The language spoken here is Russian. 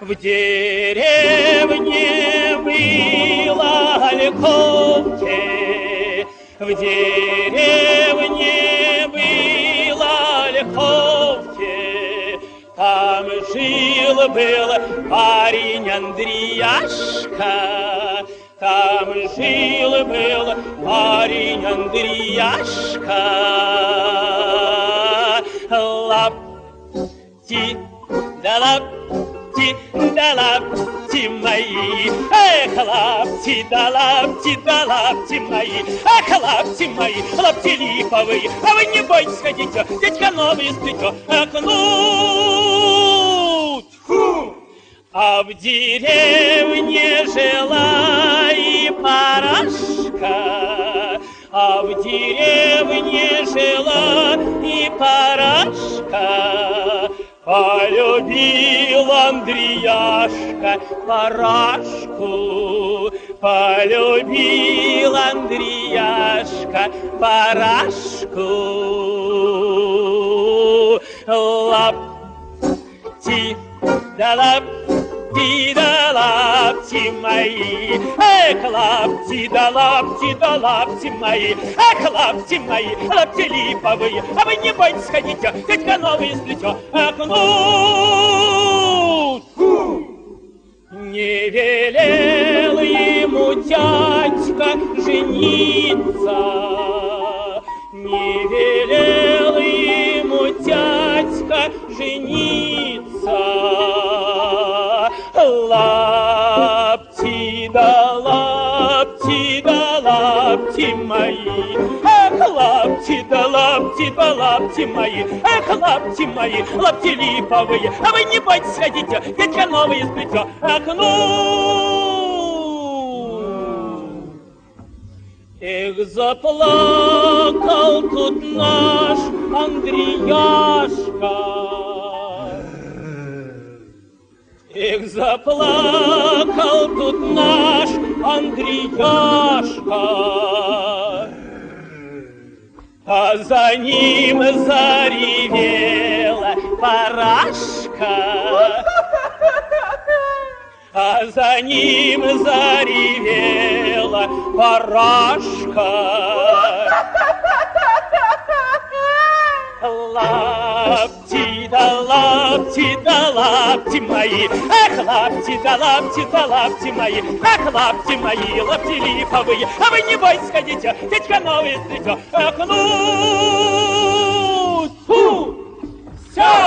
В деревне было легковке, в деревне было легковке. Там жил-был парень Андреяшка, там жил-был парень Андреяшка. Лапти да лапти да лапти мои, эх, лапти да лапти мои, эх, лапти мои, лапти липовые. А вы не бойтесь, ходите, дядька новый сплетет, кнут. А в деревне жила и парашка, а в деревне жила и парашка. Полюбил Андреяшка парашку, полюбил Андреяшка парашку. Лапти да лапти мои, эх, лапти да лапти мои, эх, лапти мои, лапти липовые. А вы не бойтесь, ходите, дядька новый сплетет, кнут. Не велел ему дядька жениться, не велел ему дядька жениться. Лапти да лапти мои, эх, лапти да лапти мои, эх, лапти мои, лапти липовые. А вы не бойтесь, ходите, дядька новый сплетет, кнут. Эх, заплакал тут наш Андреяшка, эх, заплакал тут наш Андреяшка, а за ним заревела парашка, а за ним заревела парашка. Лапти да лапти мои, эх, лапти да лапти мои, эх, лапти мои, лапти липовые. А вы не бойтесь, ходите, дядька новый сплетет, кнут. Все!